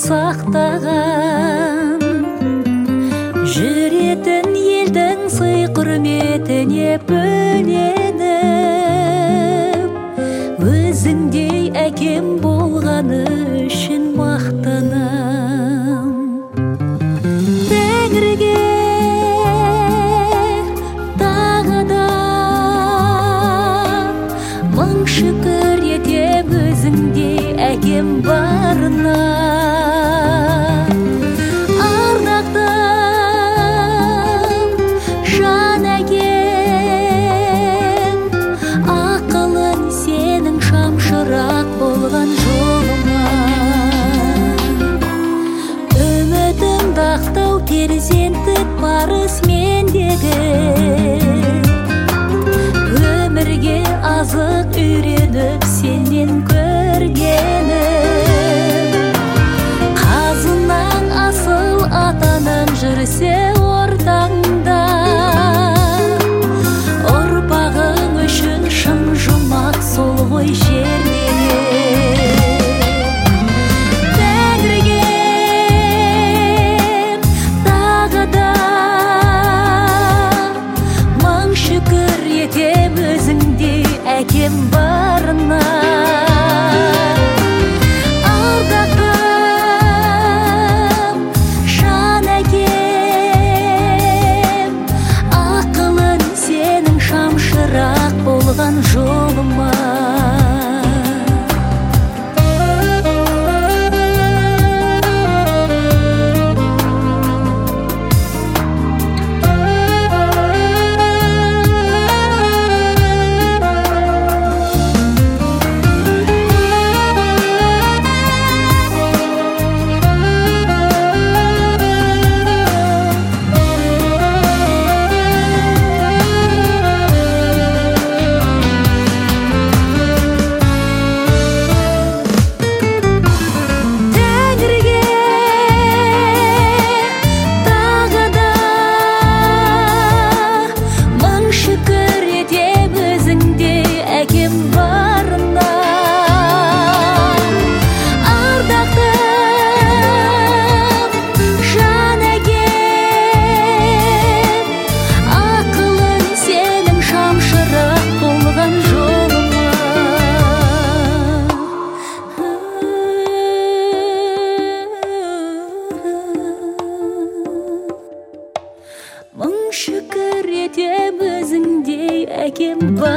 сақтаған, жүретін елдің сый құрметіне бөленіп, өзіңдей әкем болғаны үшін мақтанам. Тәңірге тағы да мың шүкір етем, өзіңдей әкем барына. Арнақтым жан әкем, ақылың сенің шамшырақ болған жолыма. Үмітімді ақтау перзенттік парыз мендегі, өмірге азық үйреніп сенен көргенім. Қазынаң асыл атаның жүрсе ортаңда, ұрпағың үшін шын жұмақ сол ғой жердегі. Тәңірге тағы да мың шүкір етем, өзіңдей әкем барына. Ардақтым жан әкем, ақылың сенің шамшырақ болған жолыма. Мың шүкір етем, өзіңдей әкем бар.